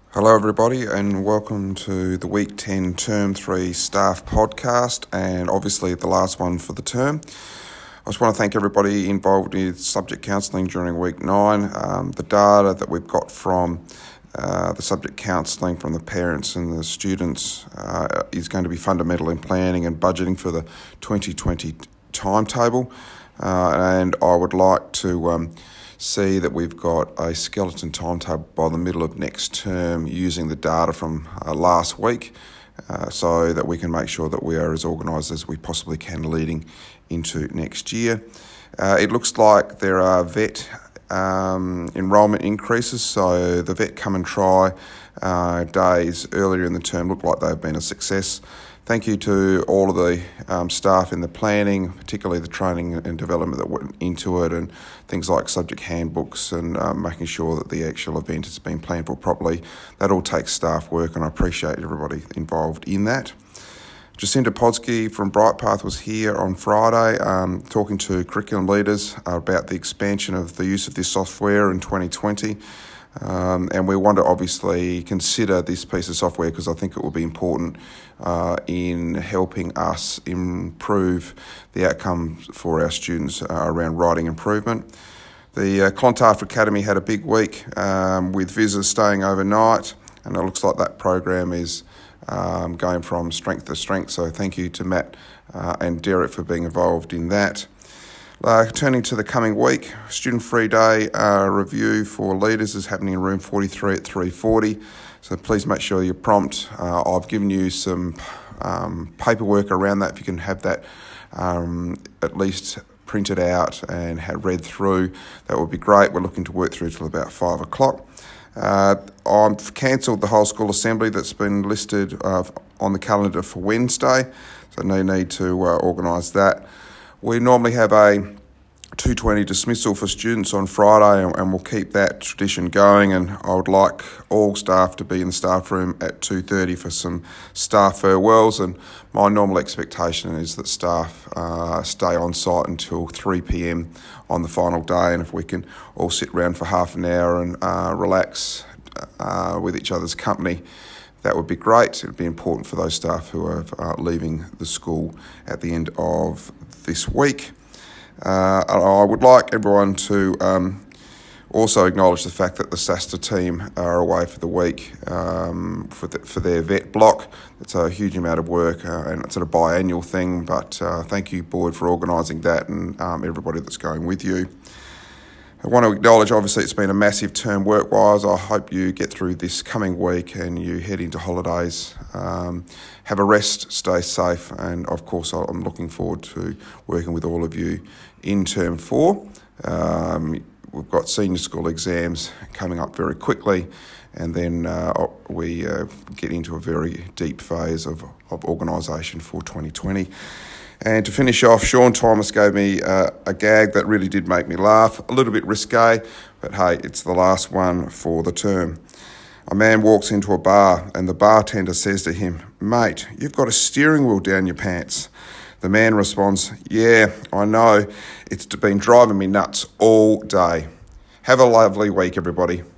Hello everybody and welcome to the Week 10 Term 3 Staff Podcast, and obviously the last one for the term. I just want to thank everybody involved in subject counselling during Week 9. The data that we've got from the subject counselling from the parents and the students is going to be fundamental in planning and budgeting for the 2020 timetable, and I would like to see that we've got a skeleton timetable by the middle of next term using the data from last week, so that we can make sure that we are as organised as we possibly can leading into next year. It looks like there are vet enrolment increases, so the vet come and try days earlier in the term look like they've been a success. Thank you to all of the staff in the planning, particularly the training and development that went into it, and things like subject handbooks and making sure that the actual event has been planned for properly. That all takes staff work, and I appreciate everybody involved in that. Jacinta Podsky from Brightpath was here on Friday talking to curriculum leaders about the expansion of the use of this software in 2020. And we want to obviously consider this piece of software because I think it will be important in helping us improve the outcomes for our students around writing improvement. The Clontarf Academy had a big week with visitors staying overnight, and it looks like that program is going from strength to strength. So thank you to Matt and Derek for being involved in that. Turning to the coming week, Student Free Day review for leaders is happening in room 43 at 3:40. So please make sure you're prompt. I've given you some paperwork around that. If you can have that at least printed out and had read through, that would be great. We're looking to work through till about 5 o'clock. I've cancelled the whole school assembly that's been listed on the calendar for Wednesday, so no need to organise that. We normally have a 2:20 dismissal for students on Friday, and we'll keep that tradition going, and I would like all staff to be in the staff room at 2:30 for some staff farewells, and my normal expectation is that staff stay on site until 3 p.m. on the final day, and if we can all sit around for half an hour and relax with each other's company, that would be great. It would be important for those staff who are leaving the school at the end of this week. I would like everyone to also acknowledge the fact that the SASTA team are away for the week for their vet block. It's a huge amount of work, and it's a biannual thing, but thank you, board, for organising that, and everybody that's going with you. I want to acknowledge, obviously, it's been a massive term work-wise. I hope you get through this coming week and you head into holidays. Have a rest, stay safe, and of course, I'm looking forward to working with all of you in Term 4. We've got senior school exams coming up very quickly, and then we get into a very deep phase of organisation for 2020. And to finish off, Sean Thomas gave me a gag that really did make me laugh. A little bit risque, but hey, it's the last one for the term. A man walks into a bar and the bartender says to him, "Mate, you've got a steering wheel down your pants." The man responds, "Yeah, I know. It's been driving me nuts all day." Have a lovely week, everybody.